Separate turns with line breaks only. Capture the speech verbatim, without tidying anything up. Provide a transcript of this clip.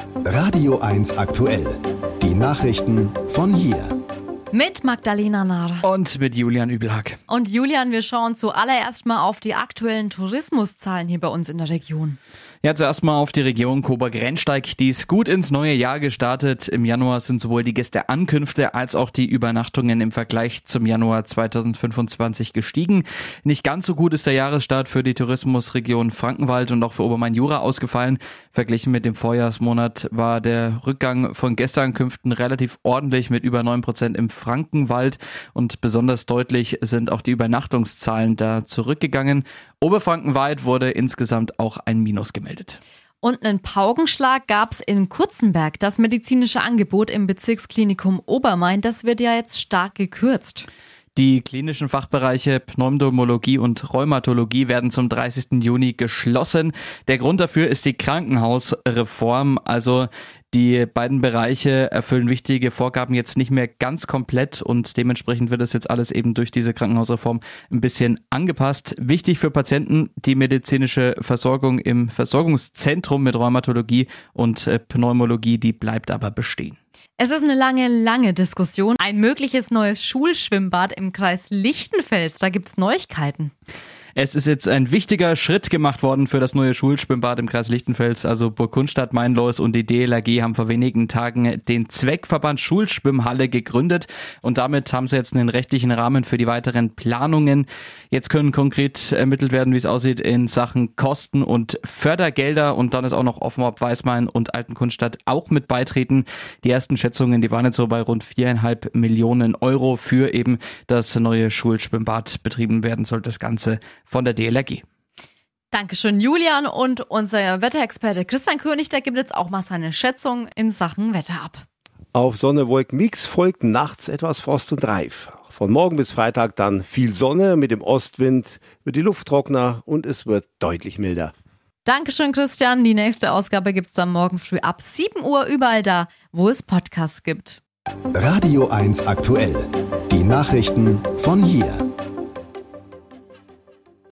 Radio eins aktuell. Die Nachrichten von hier.
Mit Magdalena Nahr.
Und mit Julian Übelhack.
Und Julian, wir schauen zuallererst mal auf die aktuellen Tourismuszahlen hier bei uns in der Region.
Ja, zuerst mal auf die Region Coburg-Rennsteig. Die ist gut ins neue Jahr gestartet. Im Januar sind sowohl die Gästeankünfte als auch die Übernachtungen im Vergleich zum Januar zweitausendfünfundzwanzig gestiegen. Nicht ganz so gut ist der Jahresstart für die Tourismusregion Frankenwald und auch für Obermain-Jura ausgefallen. Verglichen mit dem Vorjahresmonat war der Rückgang von Gästeankünften relativ ordentlich mit über neun Prozent im Frankenwald. Und besonders deutlich sind auch die Übernachtungszahlen da zurückgegangen. Oberfrankenweit wurde insgesamt auch ein Minus gemeldet.
Und einen Paukenschlag gab es in Kurzenberg. Das medizinische Angebot im Bezirksklinikum Obermain, das wird ja jetzt stark gekürzt.
Die klinischen Fachbereiche Pneumologie und Rheumatologie werden zum dreißigsten Juni geschlossen. Der Grund dafür ist die Krankenhausreform. Also die beiden Bereiche erfüllen wichtige Vorgaben jetzt nicht mehr ganz komplett und dementsprechend wird das jetzt alles eben durch diese Krankenhausreform ein bisschen angepasst. Wichtig für Patienten, die medizinische Versorgung im Versorgungszentrum mit Rheumatologie und Pneumologie, die bleibt aber bestehen.
Es ist eine lange, lange Diskussion. Ein mögliches neues Schulschwimmbad im Kreis Lichtenfels, da gibt's Neuigkeiten.
Es ist jetzt ein wichtiger Schritt gemacht worden für das neue Schulschwimmbad im Kreis Lichtenfels. Also Burg Kunstadt, Mainlois und die D L R G haben vor wenigen Tagen den Zweckverband Schulschwimmhalle gegründet. Und damit haben sie jetzt einen rechtlichen Rahmen für die weiteren Planungen. Jetzt können konkret ermittelt werden, wie es aussieht in Sachen Kosten und Fördergelder. Und dann ist auch noch offen, ob Weißmain und Altenkunstadt auch mit beitreten. Die ersten Schätzungen, die waren jetzt so bei rund viereinhalb Millionen Euro für eben das neue Schulschwimmbad betrieben werden soll. Das Ganze von der D L R G.
Dankeschön, Julian. Und unser Wetterexperte Christian König, der gibt jetzt auch mal seine Schätzung in Sachen Wetter ab.
Auf Sonne-Wolken-Mix folgt nachts etwas Frost und Reif. Von morgen bis Freitag dann viel Sonne, mit dem Ostwind wird die Luft trockener und es wird deutlich milder.
Dankeschön, Christian. Die nächste Ausgabe gibt es dann morgen früh ab sieben Uhr überall da, wo es Podcasts gibt.
Radio eins aktuell. Die Nachrichten von hier.